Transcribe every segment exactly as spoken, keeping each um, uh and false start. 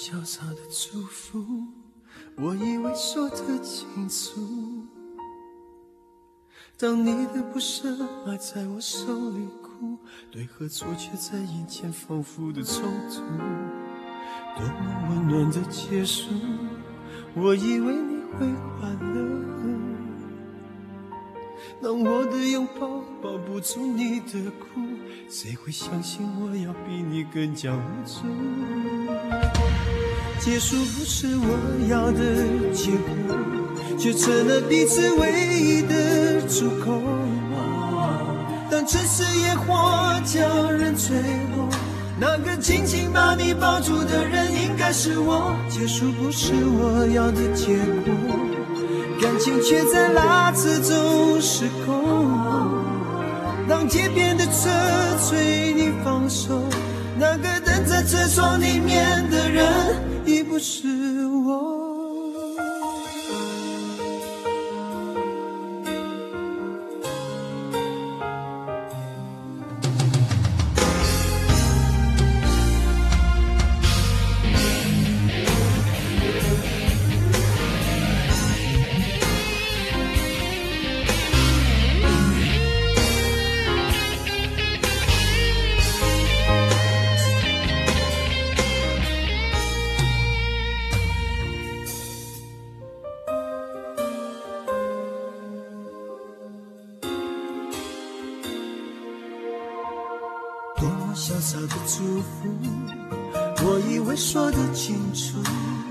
潇洒的祝福，我以为说得清楚。当你的不舍埋在我手里哭，对和错却在眼前反复的冲突，多么温暖的结束，我以为你会快乐。当我的拥抱抱不住你的哭，谁会相信我要比你更加无助？结束不是我要的结果，却成了彼此唯一的出口。当城市野火叫人坠落，那个紧紧把你抱住的人应该是我。结束不是我要的结果，感情却在拉扯中失控。当街边的车催你放手，那个等在车窗里面的人已不是我。多么潇洒的祝福，我以为说得清楚。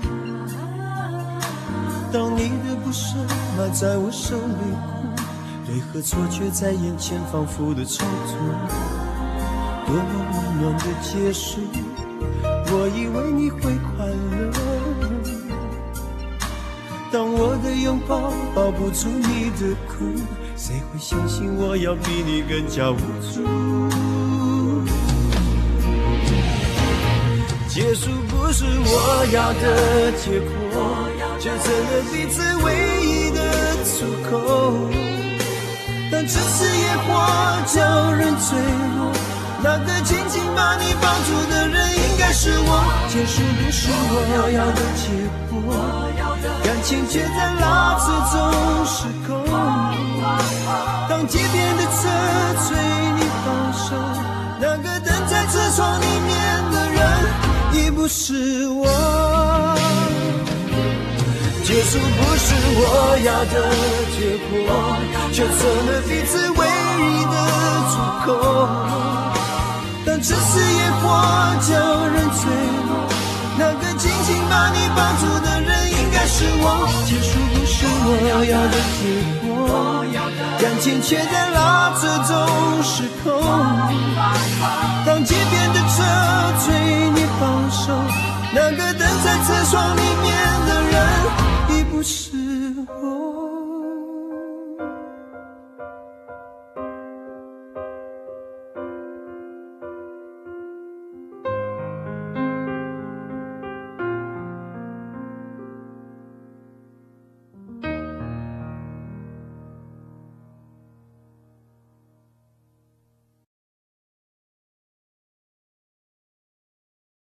当你的不舍埋在我手里哭，对和错却在眼前反复的冲突，多么温暖的结束，我以为你会快乐。当我的拥抱抱不住你的哭，谁会相信我要比你更加无助？结束不是我要的结果，却成了彼此唯一的出口。当城市野火叫人坠落，那个紧紧把你抱住的人应该是我。结束不是我要的结果，感情却在拉扯中失控。当街边的车催你放手，那个等在车窗里面的人已不是我。结束不是我要的结果，却成了彼此唯一的出口。当城市野火叫人坠落，那个紧紧把你抱住的人应该是我。结束不是我要的结果，感情却在拉扯中失控。当街边的车催你放手，那个等在车窗里面的人已不是